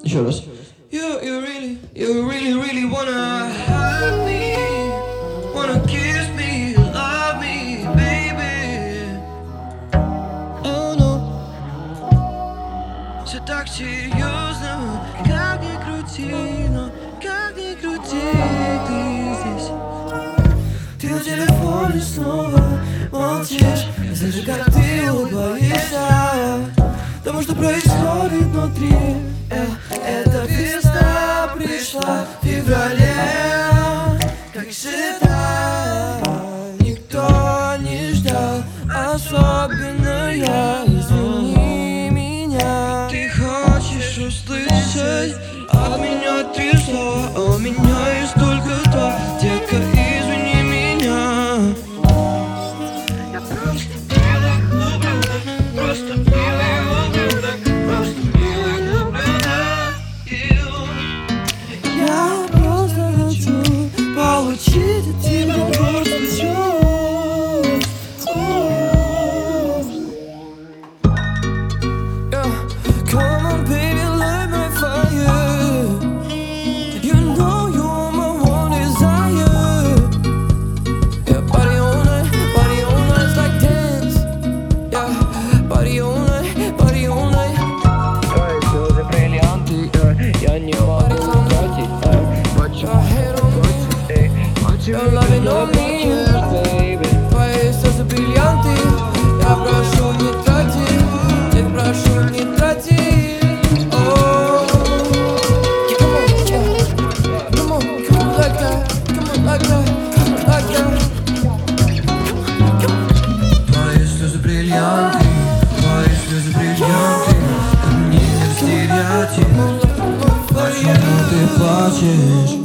Еще раз. You really wanna hug me, wanna kiss me, love me, baby. Oh no, все так серьезно, как ни крути, но как ни крути, ты здесь. Ты на телефоне снова молчишь, я слышу, как ты улыбаешься тому, что происходит внутри. Эта весна пришла в феврале, как всегда. Никто не ждал, особенно я. Извини меня. Ты хочешь услышать от меня 3 слова, а у меня есть только 2. Детка, извини меня. Я просто милый ублюдок, просто милый ублюдок, просто милый ублюдок. Я просто хочу получить от тебя просто чувств. Come on, baby, light my fire. You know you are my one desire. Yeah, body all night, it's like dance. Yeah, body all night. Ой, слезы бриллианты, я не могу тратить. You're loving on me, baby. твои слезы бриллианты. Я прошу, не трати, я прошу, не трати. Oh, come on, yeah. Come on, like that, come on, like that. Твои слезы бриллианты, как мне стереотип. Почему ты плачешь?